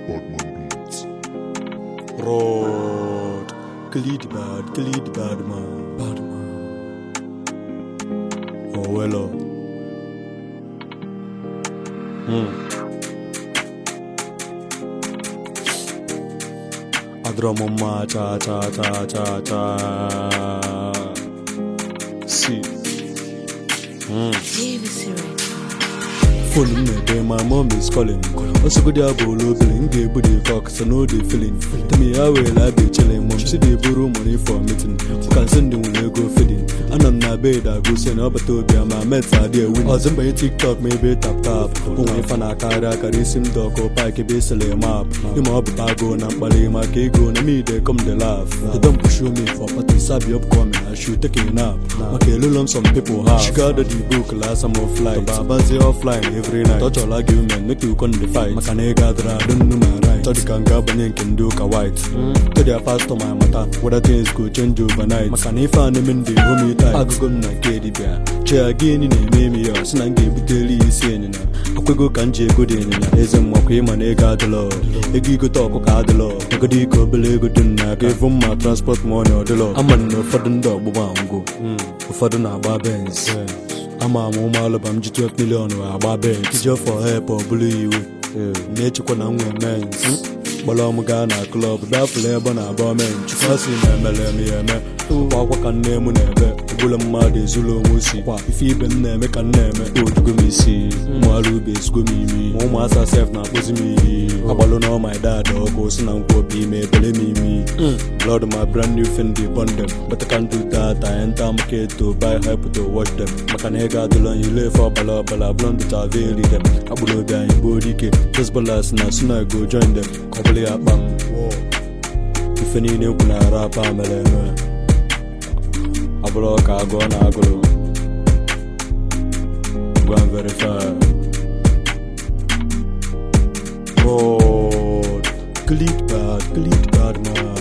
Badman Beats. Road, Khalid bad man. Oh well, Adromoma cha. See. Phone me, my mom is calling. Also good diabolo billing, gay booty cock, so no they feeling. Tell me how will I be chilling? Mom, see they borrow money for meeting. You can send them when you go feeding. And on my bed, I go send up to be my mates are there win. Or somebody TikTok, maybe tap. Who my fan a carry sim dog or pike base a map. You mob bago, and Bali, my kego, and me, they come the laugh. They don't push me for party, sabi upcoming. I should take it up. Okay, Lulum, some people have. She got the book last some of flight. Babazi offline every night. Touch all argument, make you con the fight. Makanega dra, don't know my right. Todi kanga banyan can do ka white. To their pastor my mata, what things go change overnight. Makanifa and Mindi, whom you tie. I go na kedi bear. Chair again in a meme, snangy buteli senina. Akugo kanji good in Ezem Mokim and Ega the Lord. Egigo talk of the law. Egodiko belego dinna, gave him my transport money or the law. I'm an offerding dog, Bubango. Offerding Barbens. I'm a mobile of 12 million or Barbens. Just for help or blue. Nature can men's. Balamagana club, that flavor and a barman. Chukasi, Melania, walk and name on a bed. Bulamadi, Zulu Musi. If you been there, make a name, go to Gumisi. Marubi, Scumimi, Momas herself now was me. Abalona, my dad, or goes and uncle be me, believe me. Blood of my brand new Fendi bundle. But I can't do that. I enter my kid to buy help to watch them. Makanega, the line you live for Bala blonde to avail them. Abuloda in body, just balas, and as soon as I go join them. Up bang, if any new rap, I'm a block. I go and go and verify. Oh, Khalid bad man.